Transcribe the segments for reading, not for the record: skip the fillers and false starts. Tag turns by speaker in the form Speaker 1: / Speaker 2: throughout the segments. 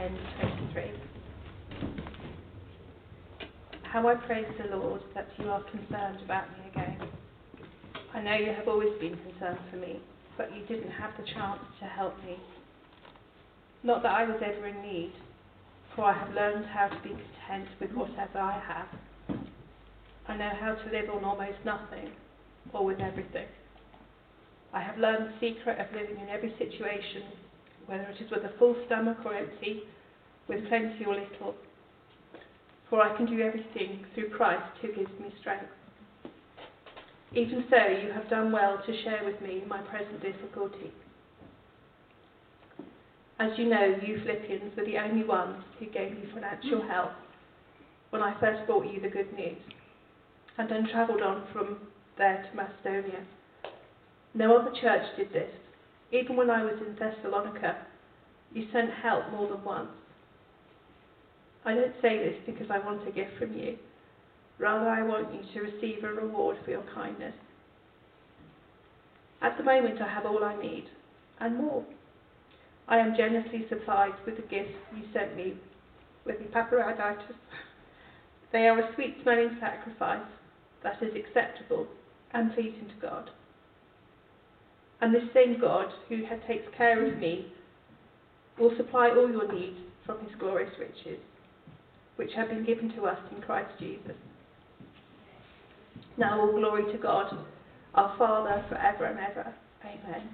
Speaker 1: end of 23. How I praise the Lord that you are concerned about me again. I know you have always been concerned for me, but you didn't have the chance to help me. Not that I was ever in need, for I have learned how to be content with whatever I have. I know how to live on almost nothing, or with everything. I have learned the secret of living in every situation, whether it is with a full stomach or empty, with plenty or little. For I can do everything through Christ who gives me strength. Even so, you have done well to share with me my present difficulty. As you know, you Philippians were the only ones who gave me financial help when I first brought you the good news, and then travelled on from there to Macedonia. No other church did this. Even when I was in Thessalonica, you sent help more than once. I don't say this because I want a gift from you. Rather, I want you to receive a reward for your kindness. At the moment, I have all I need, and more. I am generously supplied with the gifts you sent me with Epaphroditus. They are a sweet-smelling sacrifice that is acceptable and pleasing to God. And this same God, who takes care of me, will supply all your needs from his glorious riches, which have been given to us in Christ Jesus. Now all glory to God, our Father, forever and ever. Amen.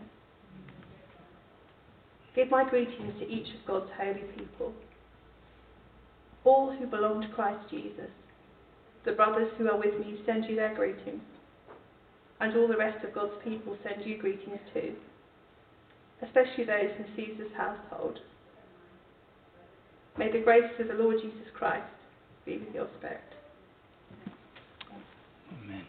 Speaker 1: Give my greetings to each of God's holy people. All who belong to Christ Jesus, the brothers who are with me send you their greetings, and all the rest of God's people send you greetings too, especially those in Caesar's household. May the grace of the Lord Jesus Christ be with your spirit.
Speaker 2: Amen.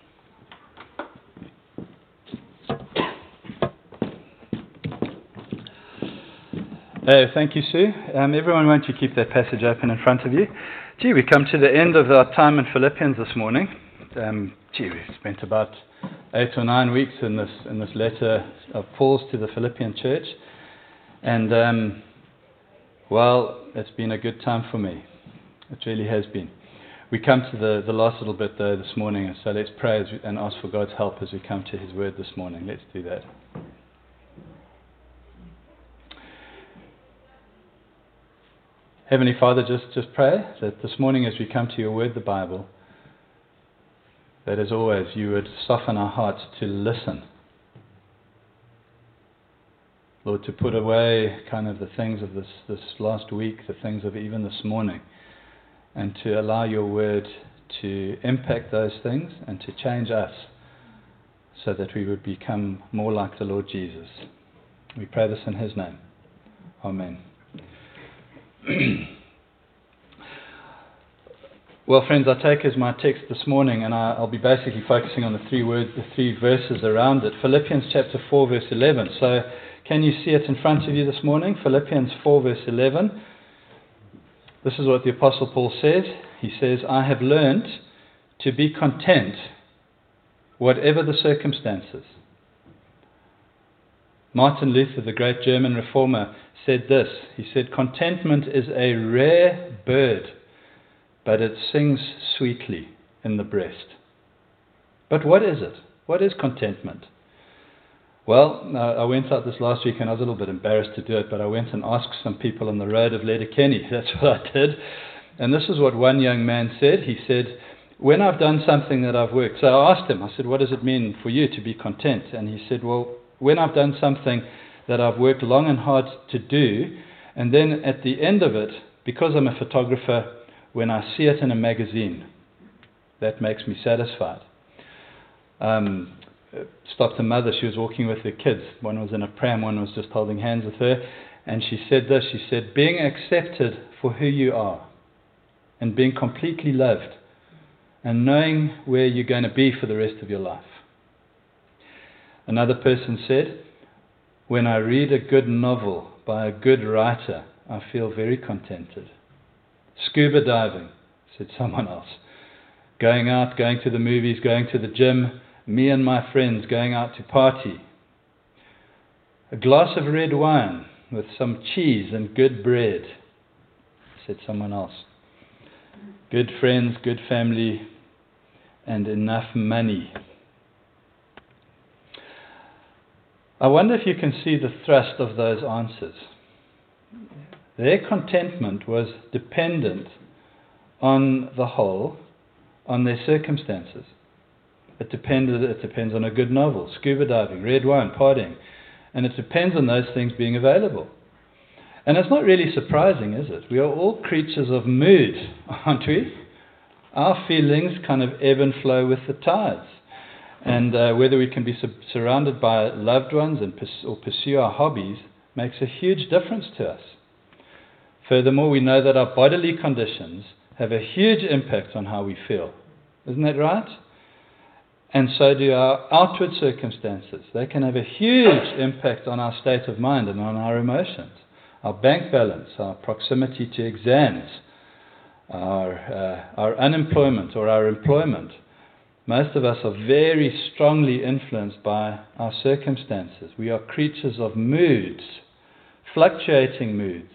Speaker 2: Thank you, Sue. Everyone, won't you keep that passage open in front of you? We come to the end of our time in Philippians this morning. We spent about 8 or 9 weeks in this letter of Paul's to the Philippian church, and well, it's been a good time for me. It really has been. We come to the last little bit though this morning, so let's pray and ask for God's help as we come to his word this morning. Let's do that. Heavenly Father, just pray that this morning as we come to your word, the Bible, that as always you would soften our hearts to listen. Lord, to put away kind of the things of this last week, the things of even this morning, and to allow your word to impact those things and to change us so that we would become more like the Lord Jesus. We pray this in his name. Amen. Well, friends, I take as my text this morning, and I'll be basically focusing on the three verses around it. Philippians chapter 4, verse 11. So, can you see it in front of you this morning? Philippians 4, verse 11. This is what the Apostle Paul says. He says, I have learned to be content, whatever the circumstances. Martin Luther, the great German reformer, said this. He said, contentment is a rare bird, but it sings sweetly in the breast. But what is it? What is contentment? Well, I went out this last week and I was a little bit embarrassed to do it, but I went and asked some people on the road of Letterkenny. That's what I did. And this is what one young man said. He said, when I've done something that I've worked, so I asked him, I said, what does it mean for you to be content? And he said, well, when I've done something that I've worked long and hard to do, and then at the end of it, because I'm a photographer, when I see it in a magazine, that makes me satisfied. Stopped a mother, she was walking with her kids. One was in a pram, one was just holding hands with her. And she said this, she said, being accepted for who you are and being completely loved and knowing where you're going to be for the rest of your life. Another person said, when I read a good novel by a good writer, I feel very contented. Scuba diving, said someone else. Going out, going to the movies, going to the gym, me and my friends going out to party. A glass of red wine with some cheese and good bread. said someone else. Good friends, good family, and enough money. I wonder if you can see the thrust of those answers. Their contentment was dependent on the whole, on their circumstances. It depends on a good novel, scuba diving, red wine, partying, and it depends on those things being available. And it's not really surprising, is it? We are all creatures of mood, aren't we? Our feelings kind of ebb and flow with the tides. And whether we can be surrounded by loved ones or pursue our hobbies makes a huge difference to us. Furthermore, we know that our bodily conditions have a huge impact on how we feel. Isn't that right? And so do our outward circumstances. They can have a huge impact on our state of mind and on our emotions. Our bank balance, our proximity to exams, our unemployment or our employment. Most of us are very strongly influenced by our circumstances. We are creatures of moods, fluctuating moods.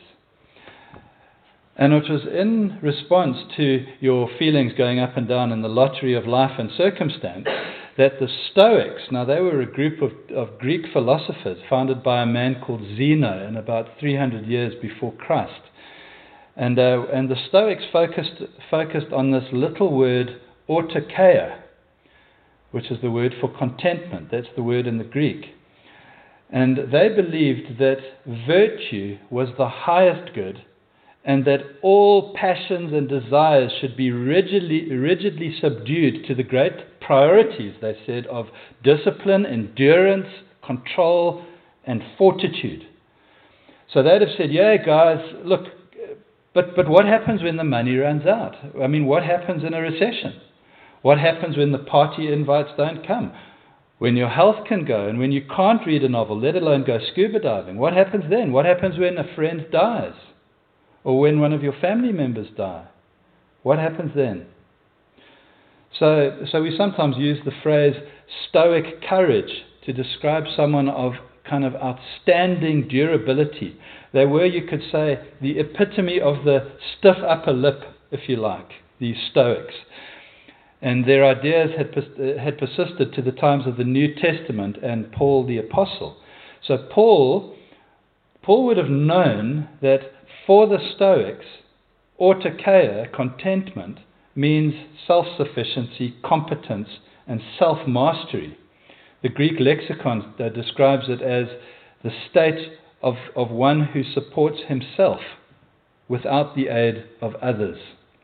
Speaker 2: And it was in response to your feelings going up and down in the lottery of life and circumstance that the Stoics, now they were a group of Greek philosophers founded by a man called Zeno in about 300 years before Christ. And the Stoics focused on this little word, autokeia, which is the word for contentment. That's the word in the Greek. And they believed that virtue was the highest good, and that all passions and desires should be rigidly subdued to the great priorities, they said, of discipline, endurance, control, and fortitude. So they'd have said, yeah, guys, look, but what happens when the money runs out? I mean, what happens in a recession? What happens when the party invites don't come? When your health can go, and when you can't read a novel, let alone go scuba diving? What happens then? What happens when a friend dies? Or when one of your family members die? What happens then? So we sometimes use the phrase stoic courage to describe someone of kind of outstanding durability. They were, you could say, the epitome of the stiff upper lip, if you like, these Stoics. And their ideas had persisted to the times of the New Testament and Paul the Apostle. So Paul would have known that for the Stoics, autokeia, contentment, means self-sufficiency, competence, and self-mastery. The Greek lexicon describes it as the state of one who supports himself without the aid of others.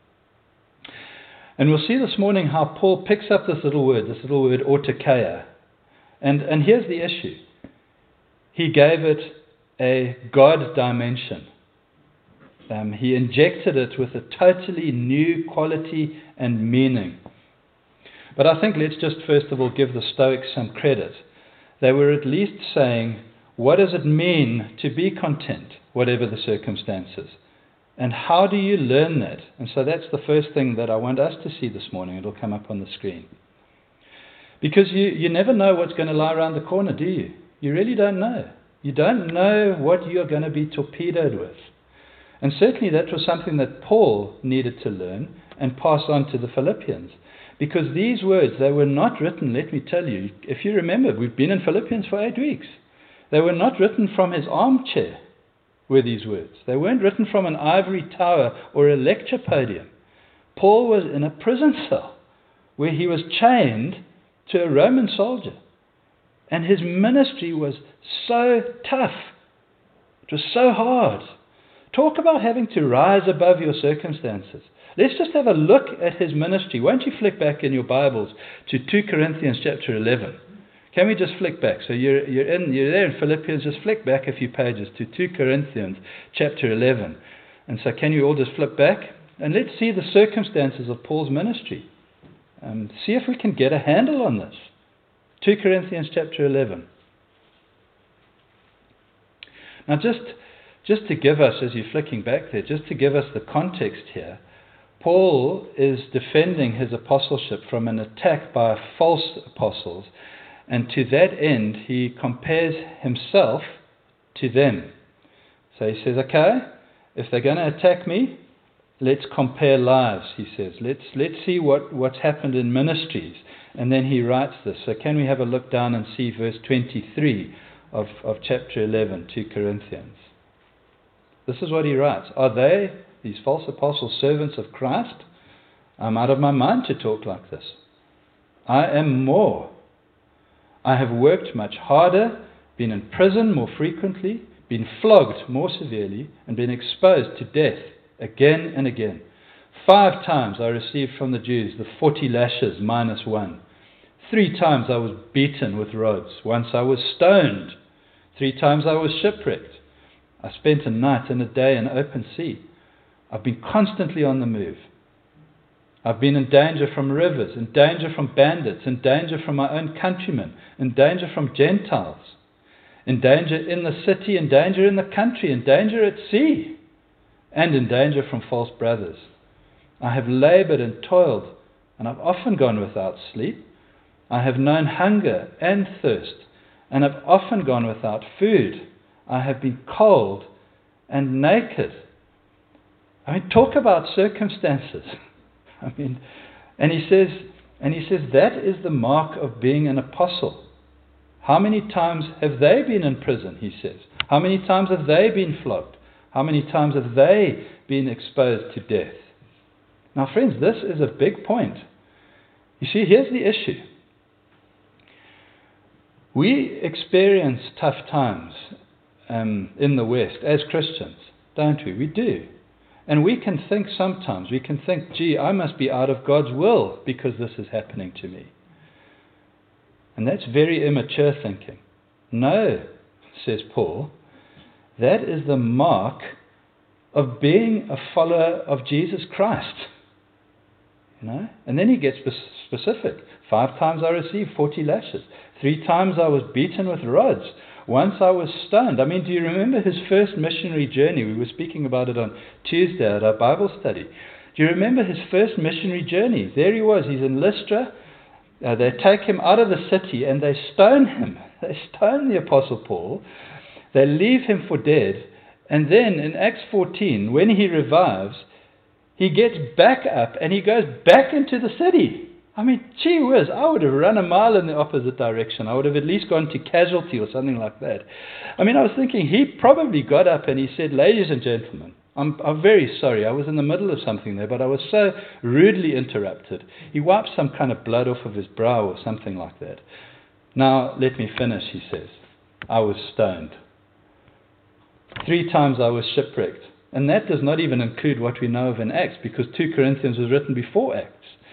Speaker 2: And we'll see this morning how Paul picks up this little word autokeia. And here's the issue. He gave it a God dimension. He injected it with a totally new quality and meaning. But I think let's just first of all give the Stoics some credit. They were at least saying, what does it mean to be content, whatever the circumstances? And how do you learn that? And so that's the first thing that I want us to see this morning. It'll come up on the screen. Because you never know what's going to lie around the corner, do you? You really don't know. You don't know what you're going to be torpedoed with. And certainly that was something that Paul needed to learn and pass on to the Philippians. Because these words, they were not written, let me tell you, if you remember, we've been in Philippians for 8 weeks. They were not written from his armchair, were these words. They weren't written from an ivory tower or a lecture podium. Paul was in a prison cell where he was chained to a Roman soldier. And his ministry was so tough. It was so hard. Talk about having to rise above your circumstances. Let's just have a look at his ministry. Won't you flick back in your Bibles to 2 Corinthians chapter 11? Can we just flick back? So you're there in Philippians, just flick back a few pages to 2 Corinthians chapter 11. And so can you all just flip back? And let's see the circumstances of Paul's ministry. See if we can get a handle on this. 2 Corinthians chapter 11. Now just to give us, as you're flicking back there, just to give us the context here, Paul is defending his apostleship from an attack by false apostles, and to that end he compares himself to them. So he says, okay, if they're going to attack me, let's compare lives, he says. Let's see what's happened in ministries. And then he writes this. So can we have a look down and see verse 23 of chapter 11, 2 Corinthians. This is what he writes. Are they, these false apostles, servants of Christ? I'm out of my mind to talk like this. I am more. I have worked much harder, been in prison more frequently, been flogged more severely, and been exposed to death again and again. 5 times I received from the Jews the 40 lashes minus 1. 3 times I was beaten with rods. Once I was stoned. 3 times I was shipwrecked. I spent a night and a day in open sea. I've been constantly on the move. I've been in danger from rivers, in danger from bandits, in danger from my own countrymen, in danger from Gentiles, in danger in the city, in danger in the country, in danger at sea, and in danger from false brothers. I have labored and toiled, and I've often gone without sleep. I have known hunger and thirst, and have often gone without food. I have been cold and naked. I mean, talk about circumstances. And he says that is the mark of being an apostle. How many times have they been in prison, he says? How many times have they been flogged? How many times have they been exposed to death? Now, friends, this is a big point. You see, here's the issue. We experience tough times in the West as Christians, don't we? We do. And we can think sometimes, gee, I must be out of God's will because this is happening to me. And that's very immature thinking. No, says Paul, that is the mark of being a follower of Jesus Christ. You know? And then he gets specific. 5 times I received 40 lashes. 3 times I was beaten with rods. Once I was stoned. I mean, do you remember his first missionary journey? We were speaking about it on Tuesday at our Bible study. Do you remember his first missionary journey? There he was. He's in Lystra. They take him out of the city and they stone him. They stone the Apostle Paul. They leave him for dead. And then in Acts 14, when he revives, he gets back up and he goes back into the city. I mean, gee whiz, I would have run a mile in the opposite direction. I would have at least gone to casualty or something like that. I mean, I was thinking he probably got up and he said, ladies and gentlemen, I'm very sorry. I was in the middle of something there, but I was so rudely interrupted. He wiped some kind of blood off of his brow or something like that. Now, let me finish, he says. I was stoned. 3 times I was shipwrecked. And that does not even include what we know of in Acts, because 2 Corinthians was written before Acts.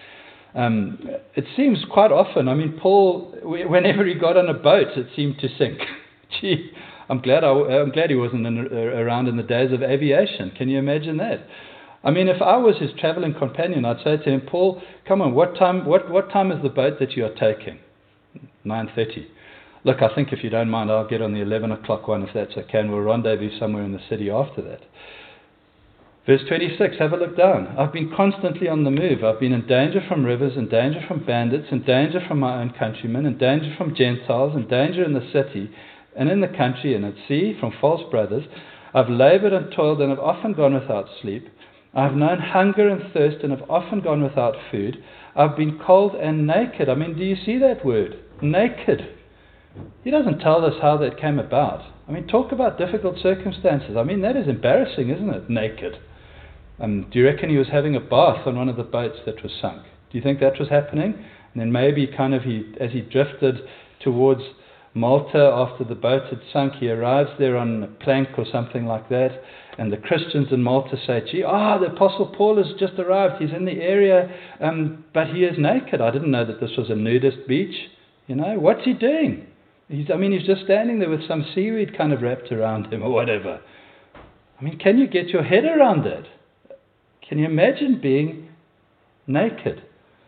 Speaker 2: It seems quite often, I mean, Paul, whenever he got on a boat, it seemed to sink. Gee, I'm glad he wasn't around in the days of aviation. Can you imagine that? I mean, if I was his traveling companion, I'd say to him, Paul, come on, what time is the boat that you are taking? 9:30. Look, I think if you don't mind, I'll get on the 11 o'clock one if that's okay, and we'll rendezvous somewhere in the city after that. Verse 26, have a look down. I've been constantly on the move. I've been in danger from rivers, in danger from bandits, in danger from my own countrymen, in danger from Gentiles, in danger in the city and in the country and at sea from false brothers. I've labored and toiled and have often gone without sleep. I've known hunger and thirst and have often gone without food. I've been cold and naked. I mean, do you see that word? Naked. He doesn't tell us how that came about. I mean, talk about difficult circumstances. I mean, that is embarrassing, isn't it? Naked. Do you reckon he was having a bath on one of the boats that was sunk? Do you think that was happening? And then maybe as he drifted towards Malta after the boat had sunk, he arrives there on a plank or something like that, and the Christians in Malta say, gee, the Apostle Paul has just arrived. He's in the area, but he is naked. I didn't know that this was a nudist beach. You know, what's he doing? He's just standing there with some seaweed kind of wrapped around him or whatever. I mean, can you get your head around that? Can you imagine being naked?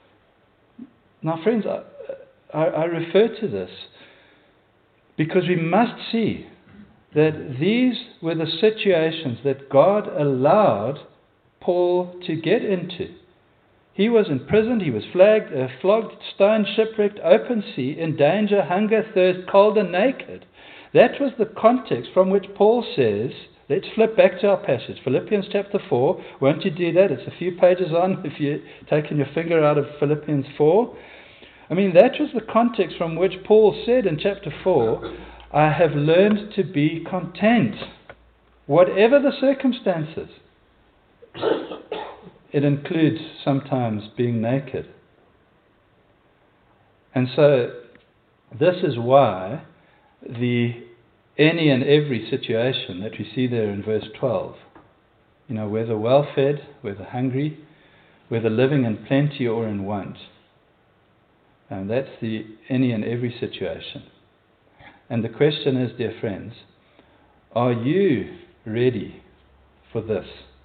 Speaker 2: Now, friends, I refer to this because we must see that these were the situations that God allowed Paul to get into. He was imprisoned, he was flogged, stoned, shipwrecked, open sea, in danger, hunger, thirst, cold and naked. That was the context from which Paul says, Let's flip back to our passage. Philippians chapter 4. Won't you do that? It's a few pages on if you're taking your finger out of Philippians 4. I mean, that was the context from which Paul said in chapter 4, I have learned to be content, whatever the circumstances. It includes sometimes being naked. And so, this is why the any and every situation that we see there in verse 12, whether well-fed, whether hungry, whether living in plenty or in want, and that's the any and every situation. And the question is, dear friends, are you ready for this?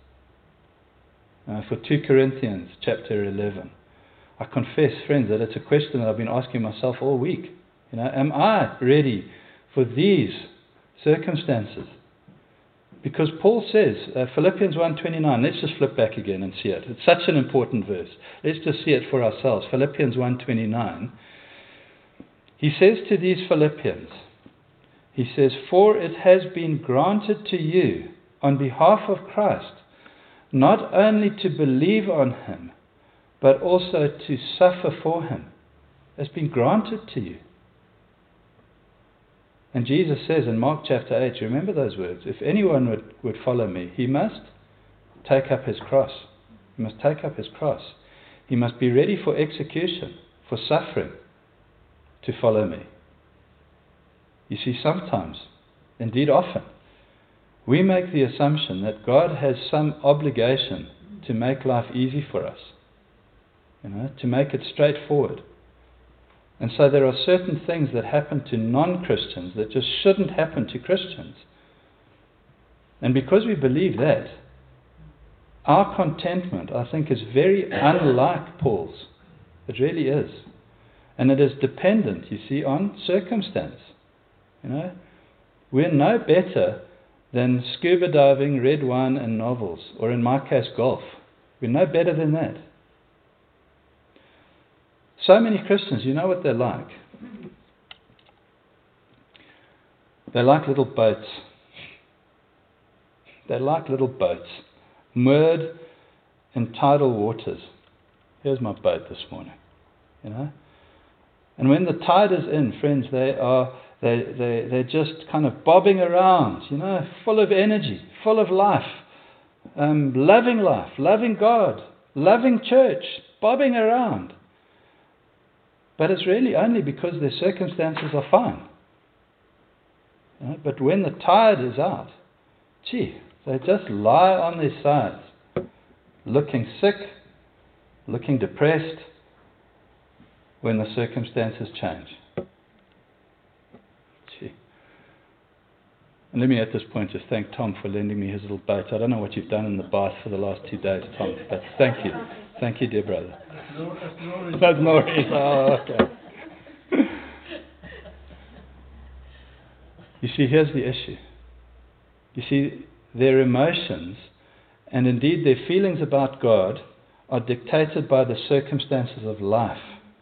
Speaker 2: For 2 Corinthians chapter 11. I confess, friends, that it's a question that I've been asking myself all week. Am I ready for these circumstances? Because Paul says, Philippians 1:29, let's just flip back again and see it. It's such an important verse. Let's just see it for ourselves. Philippians 1:29. He says to these Philippians, he says, for it has been granted to you on behalf of Christ, not only to believe on him, but also to suffer for him. It's been granted to you. And Jesus says in Mark chapter 8, remember those words, if anyone would follow me, he must take up his cross. He must take up his cross. He must be ready for execution, for suffering, to follow me. You see, sometimes, indeed often, we make the assumption that God has some obligation to make life easy for us, to make it straightforward. And so there are certain things that happen to non-Christians that just shouldn't happen to Christians. And because we believe that, our contentment, I think, is very unlike Paul's. It really is. And it is dependent, you see, on circumstance. We're no better than scuba diving, red wine and novels, or in my case, golf. We're no better than that. So many Christians, you know what they're like? They're like little boats. They're like little boats, moored in tidal waters. Here's my boat this morning, And when the tide is in, friends, they're just kind of bobbing around, full of energy, full of life, loving God, loving church, bobbing around. But it's really only because their circumstances are fine. But when the tide is out, they just lie on their sides, looking sick, looking depressed, when the circumstances change. And let me at this point just thank Tom for lending me his little boat. I don't know what you've done in the bath for the last 2 days, Tom, but thank you. Thank you, dear brother. That's Norris. Oh, okay. You see, here's the issue. You see, their emotions and indeed their feelings about God are dictated by the circumstances of life.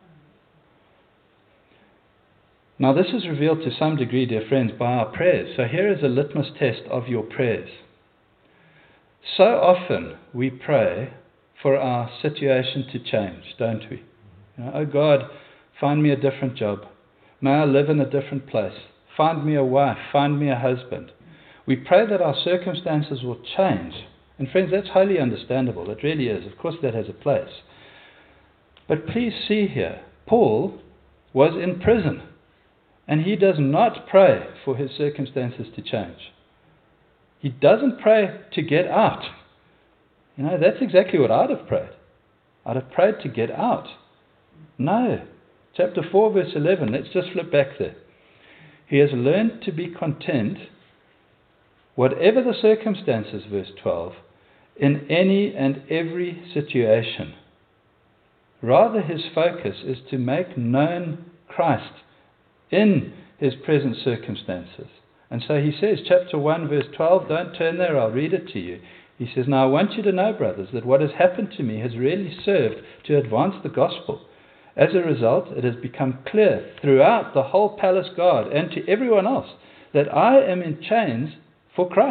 Speaker 2: Now, this is revealed to some degree, dear friends, by our prayers. So here is a litmus test of your prayers. So often we pray for our situation to change, don't we? Oh God, find me a different job. May I live in a different place. Find me a wife. Find me a husband. We pray that our circumstances will change. And friends, that's highly understandable. It really is. Of course, that has a place. But please see here, Paul was in prison. And he does not pray for his circumstances to change. He doesn't pray to get out. That's exactly what I'd have prayed. I'd have prayed to get out. No. Chapter 4, verse 11. Let's just flip back there. He has learned to be content, whatever the circumstances, verse 12, in any and every situation. Rather, his focus is to make known Christ in his present circumstances. And so he says, chapter 1, verse 12, don't turn there, I'll read it to you. He says, now I want you to know, brothers, that what has happened to me has really served to advance the gospel. As a result, it has become clear throughout the whole palace guard and to everyone else that I am in chains for Christ.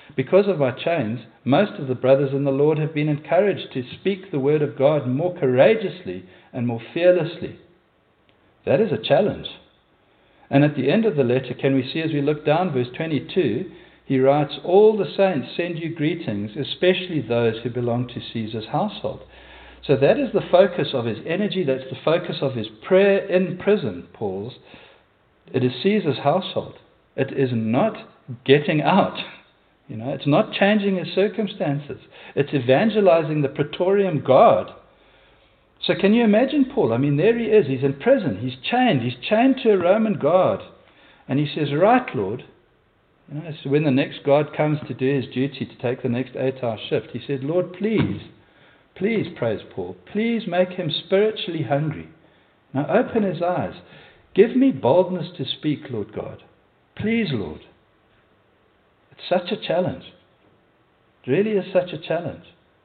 Speaker 2: Because of my chains, most of the brothers in the Lord have been encouraged to speak the word of God more courageously and more fearlessly. That is a challenge. And at the end of the letter, can we see as we look down, verse 22, he writes, all the saints send you greetings, especially those who belong to Caesar's household. So that is the focus of his energy, that's the focus of his prayer in prison, Paul's. It is Caesar's household. It is not getting out. It's not changing his circumstances. It's evangelizing the Praetorian Guard. So can you imagine Paul? There he is. He's in prison. He's chained to a Roman guard. And he says, right, Lord. So when the next guard comes to do his duty, to take the next 8-hour shift, he said, Lord, please, praise Paul, please make him spiritually hungry. Now open his eyes. Give me boldness to speak, Lord God. Please, Lord. It's such a challenge. It really is such a challenge.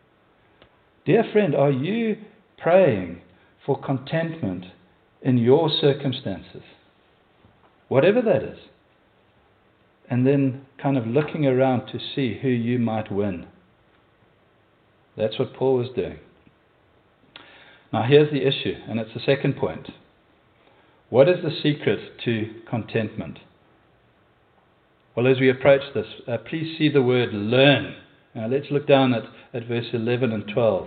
Speaker 2: Dear friend, are you praying for contentment in your circumstances? Whatever that is. And then kind of looking around to see who you might win. That's what Paul was doing. Now here's the issue, and it's the second point. What is the secret to contentment? Well, as we approach this, please see the word learn. Now let's look down at verse 11 and 12.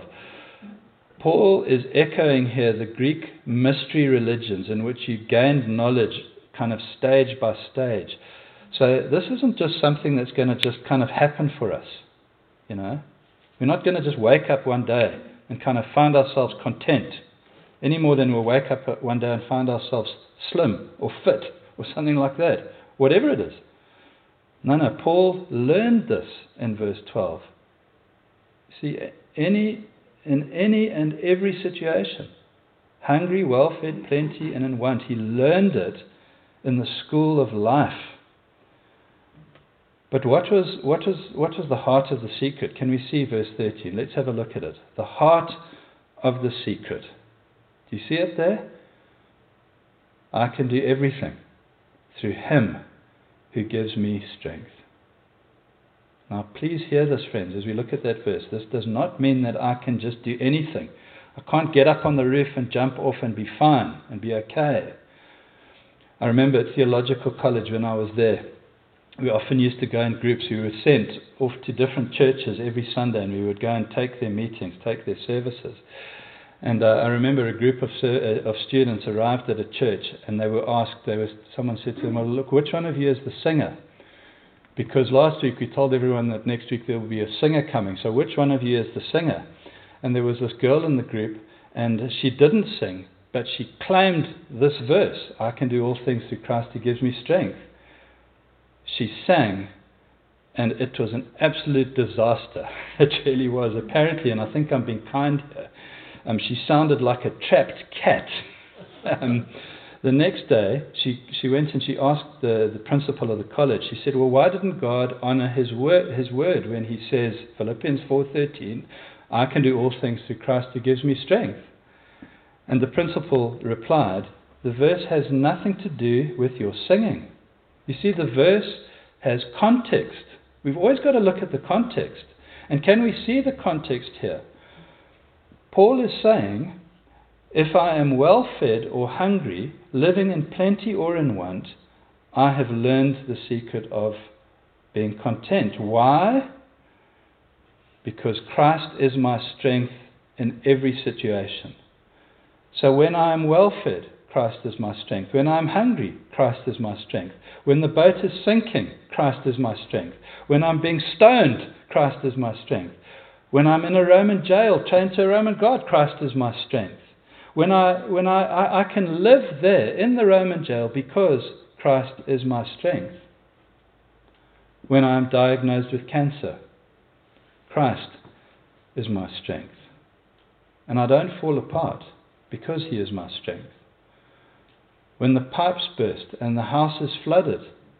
Speaker 2: Paul is echoing here the Greek mystery religions in which you gained knowledge kind of stage by stage. So this isn't just something that's going to just kind of happen for us. We're not going to just wake up one day and kind of find ourselves content any more than we'll wake up one day and find ourselves slim or fit or something like that. Whatever it is. No, Paul learned this in verse 12. See, in any and every situation, hungry, well-fed, plenty, and in want, he learned it in the school of life. But what was the heart of the secret? Can we see verse 13? Let's have a look at it. The heart of the secret. Do you see it there? I can do everything through him who gives me strength. Now please hear this, friends, as we look at that verse. This does not mean that I can just do anything. I can't get up on the roof and jump off and be fine and be okay. I remember at theological college when I was there, we often used to go in groups. We were sent off to different churches every Sunday, and we would go and take their meetings, take their services. And I remember a group of students arrived at a church, and they were asked, someone said to them, well, look, which one of you is the singer? Because last week we told everyone that next week there will be a singer coming, so which one of you is the singer? And there was this girl in the group, and she didn't sing, but she claimed this verse, I can do all things through Christ who gives me strength. She sang, and it was an absolute disaster. It really was, apparently, and I think I'm being kind here. She sounded like a trapped cat. The next day, she went and she asked the principal of the college. She said, well, why didn't God honor his word when he says, Philippians 4:13, I can do all things through Christ who gives me strength? And the principal replied, the verse has nothing to do with your singing. You see, the verse has context. We've always got to look at the context. And can we see the context here? Paul is saying, if I am well-fed or hungry, living in plenty or in want, I have learned the secret of being content. Why? Because Christ is my strength in every situation. So when I am well-fed, Christ is my strength. When I'm hungry, Christ is my strength. When the boat is sinking, Christ is my strength. When I'm being stoned, Christ is my strength. When I'm in a Roman jail, chained to a Roman guard, Christ is my strength. When I can live there in the Roman jail because Christ is my strength. When I'm diagnosed with cancer, Christ is my strength. And I don't fall apart because he is my strength. When the pipes burst and the house is flooded,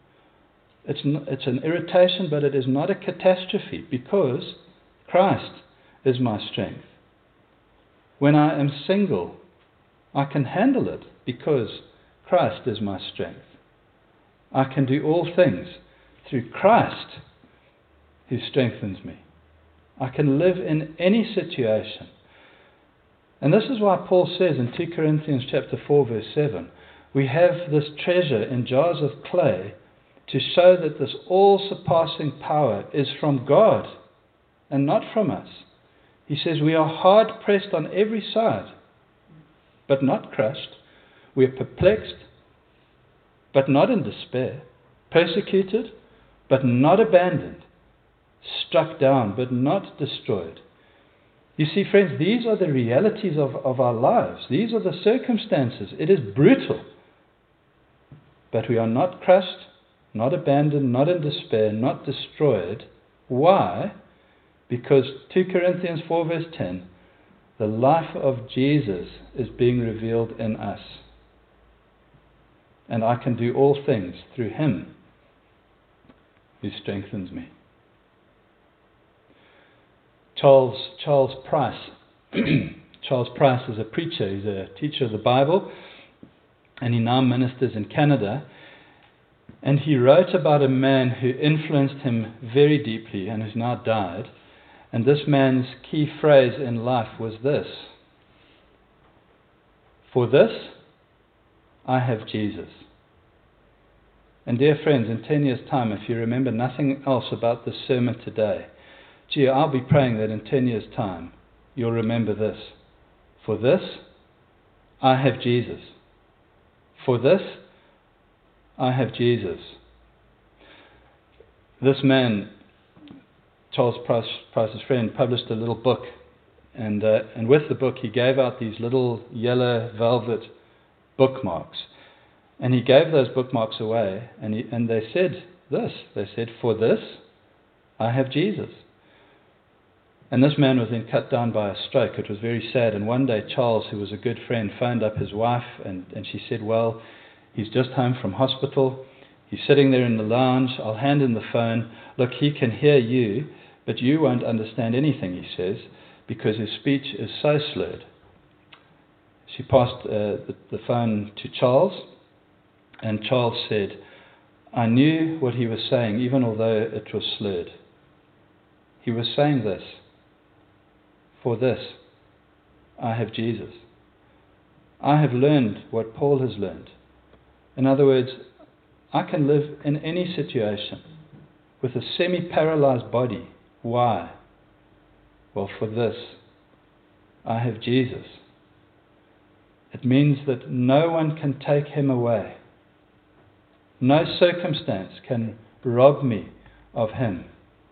Speaker 2: it's an irritation, but it is not a catastrophe because Christ is my strength. When I am single, I can handle it because Christ is my strength. I can do all things through Christ who strengthens me. I can live in any situation. And this is why Paul says in 2 Corinthians chapter 4 verse 7, we have this treasure in jars of clay to show that this all-surpassing power is from God and not from us. He says we are hard pressed on every side, but not crushed. We are perplexed, but not in despair. Persecuted, but not abandoned. Struck down, but not destroyed. You see, friends, these are the realities of our lives. These are the circumstances. It is brutal. But we are not crushed, not abandoned, not in despair, not destroyed. Why? Because 2 Corinthians 4 verse 10, the life of Jesus is being revealed in us. And I can do all things through Him who strengthens me. Charles Price. Charles Price is a preacher. He's a teacher of the Bible, and he now ministers in Canada. And he wrote about a man who influenced him very deeply and who's now died. And this man's key phrase in life was this: "For this, I have Jesus." And dear friends, in 10 years' time, if you remember nothing else about this sermon today, gee, I'll be praying that in 10 years' time, you'll remember this. For this, I have Jesus. For this, I have Jesus. This man, Charles Price's friend, published a little book, and with the book he gave out these little yellow velvet bookmarks. And he gave those bookmarks away, and they said this. They said, "For this, I have Jesus." And this man was then cut down by a stroke. It was very sad. And one day Charles, who was a good friend, phoned up his wife, and she said, "Well, he's just home from hospital. He's sitting there in the lounge. I'll hand him the phone. Look, he can hear you, but you won't understand anything he says because his speech is so slurred." She passed the phone to Charles, and Charles said, "I knew what he was saying, even although it was slurred." He was saying this: "For this, I have Jesus. I have learned what Paul has learned." In other words, I can live in any situation with a semi-paralyzed body. Why? Well, for this, I have Jesus. It means that no one can take Him away. No circumstance can rob me of Him.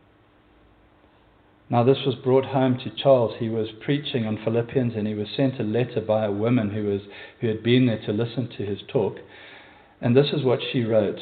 Speaker 2: Now, this was brought home to Charles. He was preaching on Philippians, and he was sent a letter by a woman who had been there to listen to his talk. And this is what she wrote: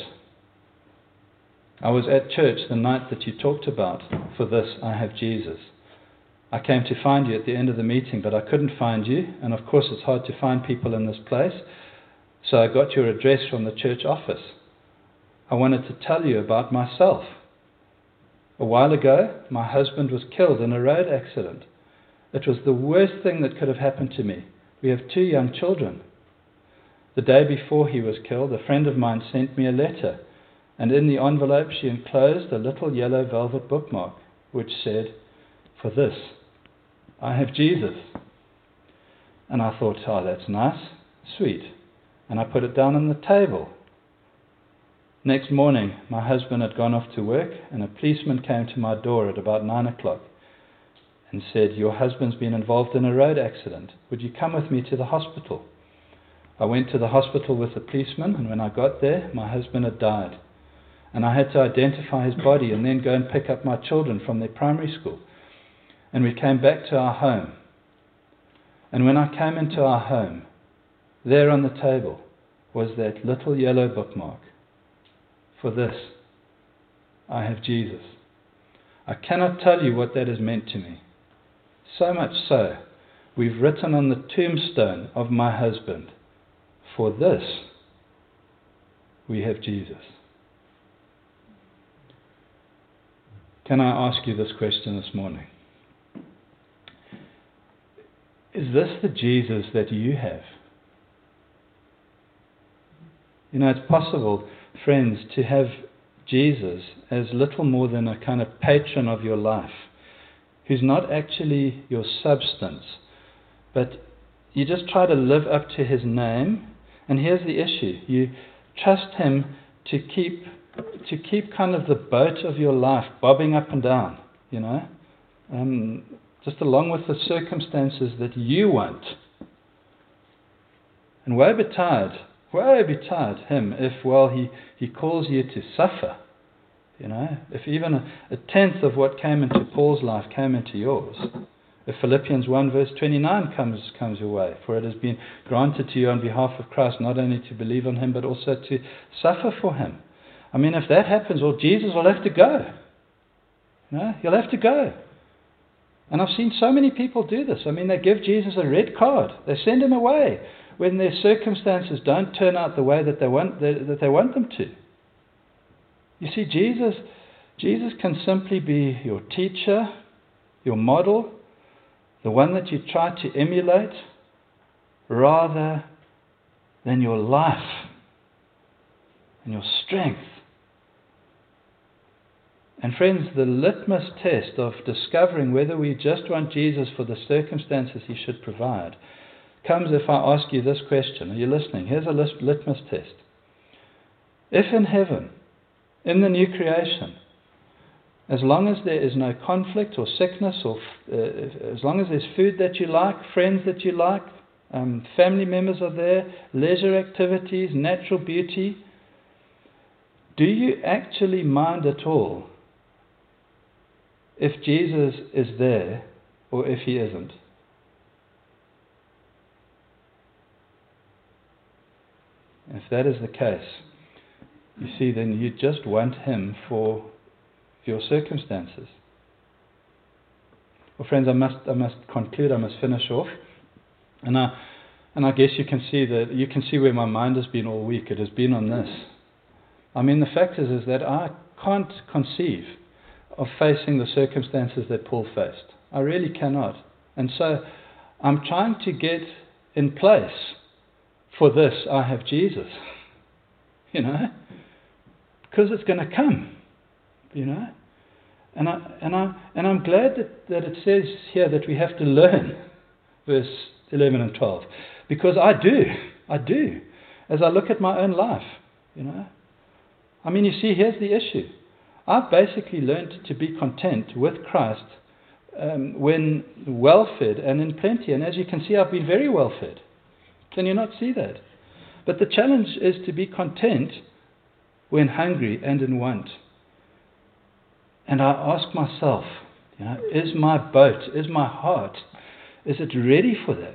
Speaker 2: "I was at church the night that you talked about, for this I have Jesus. I came to find you at the end of the meeting, but I couldn't find you, and of course it's hard to find people in this place, so I got your address from the church office. I wanted to tell you about myself. A while ago, my husband was killed in a road accident. It was the worst thing that could have happened to me. We have 2 young children. The day before he was killed, a friend of mine sent me a letter, and in the envelope she enclosed a little yellow velvet bookmark, which said, 'For this, I have Jesus.' And I thought, oh, that's nice, sweet. And I put it down on the table. Next morning, my husband had gone off to work, and a policeman came to my door at about 9 o'clock and said, 'Your husband's been involved in a road accident. Would you come with me to the hospital?' I went to the hospital with the policeman, and when I got there, my husband had died. And I had to identify his body and then go and pick up my children from their primary school. And we came back to our home. And when I came into our home, there on the table was that little yellow bookmark. For this, I have Jesus. I cannot tell you what that has meant to me. So much so, we've written on the tombstone of my husband, for this, we have Jesus." Can I ask you this question this morning? Is this the Jesus that you have? You know, it's possible, friends, to have Jesus as little more than a kind of patron of your life, who's not actually your substance, but you just try to live up to his name. And here's the issue: you trust him to keep kind of the boat of your life bobbing up and down, just along with the circumstances that you want. And woe betide him if, he calls you to suffer. If even a tenth of what came into Paul's life came into yours. If Philippians 1 verse 29 comes your way, for it has been granted to you on behalf of Christ not only to believe on him, but also to suffer for him. I mean, if that happens, well, Jesus will have to go. He'll have to go. And I've seen so many people do this. I mean, they give Jesus a red card. They send him away when their circumstances don't turn out the way that they want them to. You see, Jesus can simply be your teacher, your model, the one that you try to emulate, rather than your life and your strength. And friends, the litmus test of discovering whether we just want Jesus for the circumstances he should provide comes if I ask you this question. Are you listening? Here's a litmus test. If in heaven, in the new creation, as long as there is no conflict or sickness, or as long as there's food that you like, friends that you like, family members are there, leisure activities, natural beauty, do you actually mind at all if Jesus is there or if he isn't? If that is the case, you see, then you just want him for your circumstances. Well, friends, I must conclude. I must finish off, and I guess you can see where my mind has been all week. It has been on this. I mean, the fact is that I can't conceive of facing the circumstances that Paul faced. I really cannot, and so I'm trying to get in place. For this, I have Jesus. Because it's going to come. And I'm glad that it says here that we have to learn, verse 11 and 12, because I do, as I look at my own life, I mean, you see, here's the issue. I've basically learned to be content with Christ when well-fed and in plenty, and as you can see, I've been very well-fed. Can you not see that? But the challenge is to be content when hungry and in want. And I ask myself, is my boat, is my heart, is it ready for that?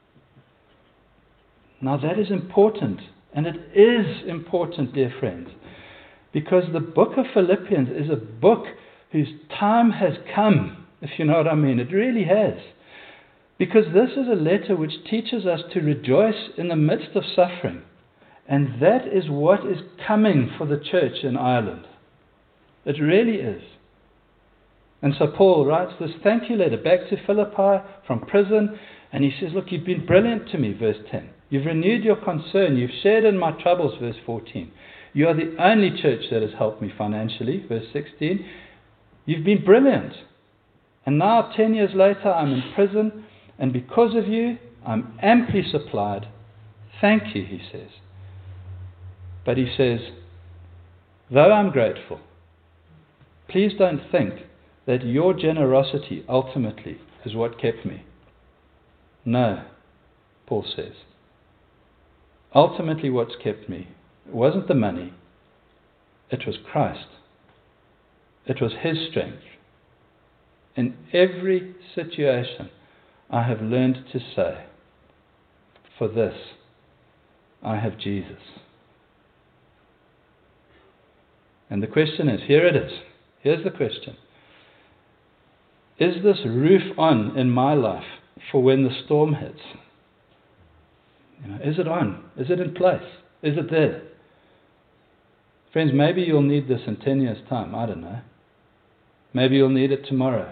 Speaker 2: Now that is important, and it is important, dear friends, because the book of Philippians is a book whose time has come, if you know what I mean. It really has. Because this is a letter which teaches us to rejoice in the midst of suffering. And that is what is coming for the church in Ireland. It really is. And so Paul writes this thank you letter back to Philippi from prison. And he says, look, you've been brilliant to me, verse 10. You've renewed your concern. You've shared in my troubles, verse 14. You are the only church that has helped me financially, verse 16. You've been brilliant. And now, 10 years later, I'm in prison. And because of you, I'm amply supplied. Thank you, he says. But he says, though I'm grateful, please don't think that your generosity ultimately is what kept me. No, Paul says. Ultimately what's kept me, it wasn't the money, it was Christ. It was his strength. In every situation, I have learned to say, for this, I have Jesus. And the question is, here it is. Here's the question. Is this roof on in my life for when the storm hits? Is it on? Is it in place? Is it there? Friends, maybe you'll need this in 10 years' time. I don't know. Maybe you'll need it tomorrow.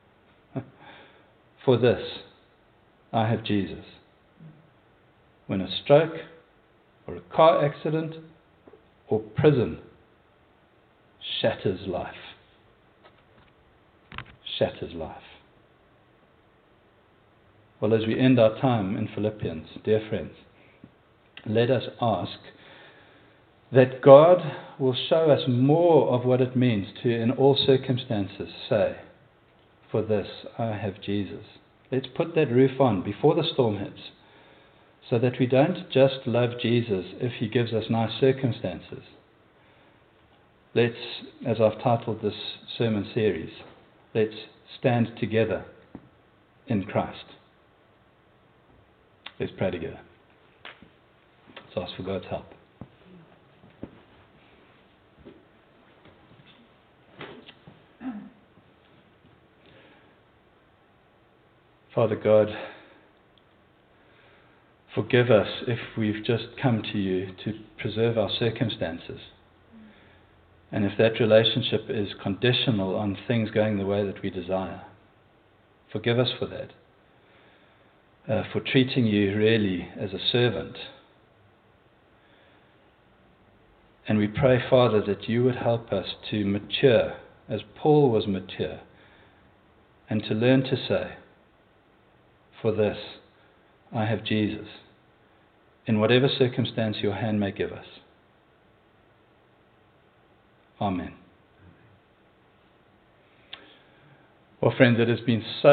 Speaker 2: For this, I have Jesus. When a stroke or a car accident or prison shatters life. Shatters life. Well, as we end our time in Philippians, dear friends, let us ask that God will show us more of what it means to, in all circumstances, say, for this I have Jesus. Let's put that roof on before the storm hits, so that we don't just love Jesus if he gives us nice circumstances. Let's, as I've titled this sermon series, let's stand together in Christ. Let's pray together. Let's ask for God's help. Father God, forgive us if we've just come to you to preserve our circumstances. And if that relationship is conditional on things going the way that we desire. Forgive us for that. For treating you really as a servant. And we pray, Father, that you would help us to mature as Paul was mature, and to learn to say, for this I have Jesus, in whatever circumstance your hand may give us. Amen. Well, friends, it has been so